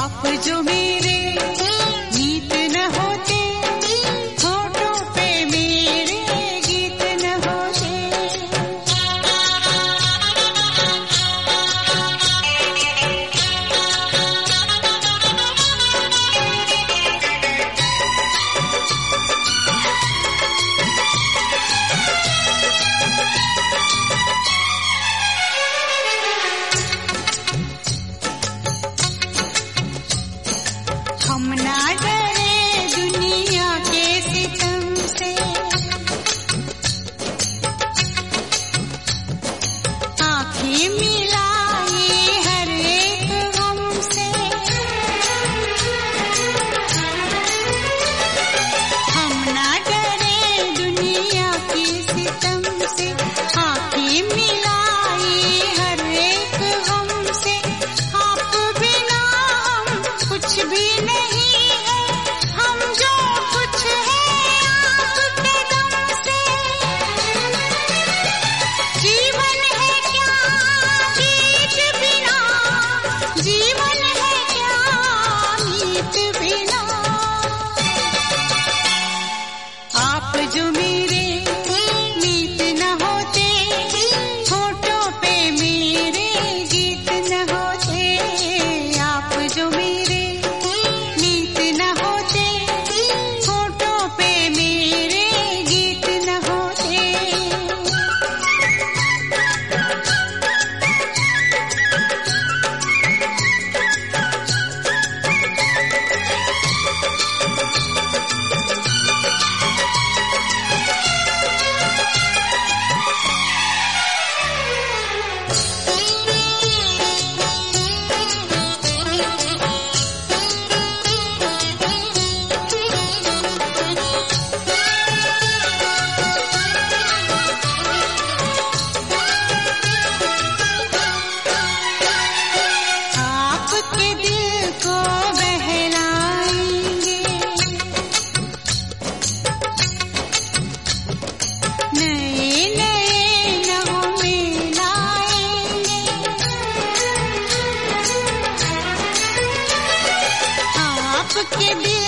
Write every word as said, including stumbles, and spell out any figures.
आप जो मेरे मीत न होते, होठों पे मेरे गीत न होते। हम ना डरे दुनिया के सितम से, आँखें मिलाए हर एक गम से। हम ना डरे दुनिया के सितम से, आँखें मिलाए हर एक गम से। आप बिना हम कुछ भी नहीं है, हम जो कुछ है आपके दम से। जीवन है क्या गीत बिना, जीवन है क्या मीत बिना। आप जो मेरे मीत न होते, होठों पे मेरे गीत न होते। आप जो मेरे मीत न होते, होठों पे मेरे गीत न होते। आपके दिल को बहलाएंगे, नए नए नगमे लाएंगे। आपके दिल